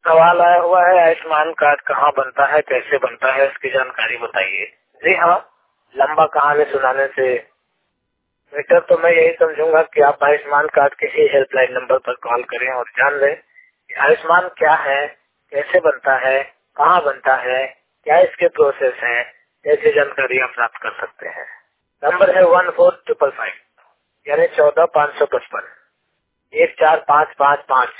सवाल आया हुआ है, आयुष्मान कार्ड कहाँ बनता है, कैसे बनता है, इसकी जानकारी बताइए। जी हाँ, लंबा कहानी सुनाने से बेटर तो मैं यही समझूंगा कि आप आयुष्मान कार्ड के ही हेल्पलाइन नंबर पर कॉल करें और जान लें कि आयुष्मान क्या है, कैसे बनता है, कहाँ बनता है, क्या इसके प्रोसेस है, कैसी जानकारी आप प्राप्त कर सकते हैं। नंबर है 14555 यानी 14,555 14,555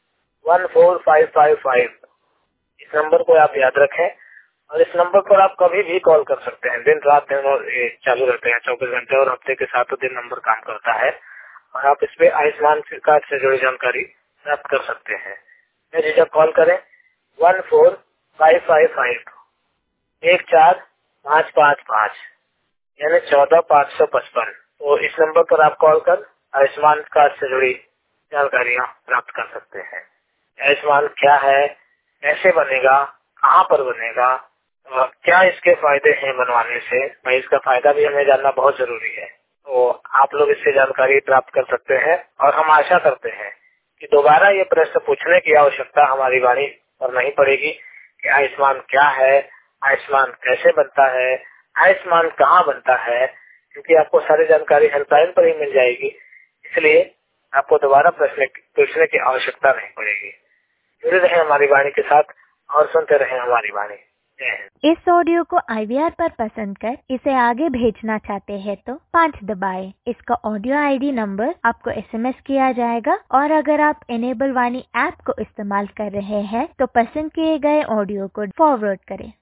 14555। इस नंबर को आप याद रखें और इस नंबर पर आप कभी भी कॉल कर सकते हैं। दिन रात चालू रहते हैं 24 घंटे और हफ्ते के 7 दिन नंबर काम करता है और आप इस पे आयुष्मान कार्ड से जुड़ी जानकारी प्राप्त कर सकते हैं। झिझक कॉल करें 14555 14,555 यानी 14,555। तो इस नंबर पर आप कॉल कर आयुष्मान कार्ड से जुड़ी जानकारियाँ प्राप्त कर सकते हैं। आयुष्मान क्या है, कैसे बनेगा, कहाँ पर बनेगा, क्या इसके फायदे हैं बनवाने से, भाई इसका फायदा भी हमें जानना बहुत जरूरी है। तो आप लोग इससे जानकारी प्राप्त कर सकते हैं और हम आशा करते हैं कि दोबारा ये प्रश्न पूछने की आवश्यकता हमारी वाणी पर नहीं पड़ेगी कि आयुष्मान क्या है, आयुष्मान कैसे बनता है, आयुष्मान कहाँ बनता है, क्योंकि आपको सारी जानकारी हेल्पलाइन पर ही मिल जाएगी। इसलिए आपको दोबारा प्रश्न पूछने की आवश्यकता नहीं पड़ेगी। जुड़े रहें हमारी वाणी के साथ और सुनते रहें हमारी वाणी। जय हिंद। इस ऑडियो को IVR पर पसंद कर इसे आगे भेजना चाहते हैं तो 5 दबाएं। इसका ऑडियो ID नंबर आपको SMS किया जाएगा और अगर आप इनेबल वाणी ऐप को इस्तेमाल कर रहे हैं तो पसंद किए गए ऑडियो को फॉरवर्ड करें।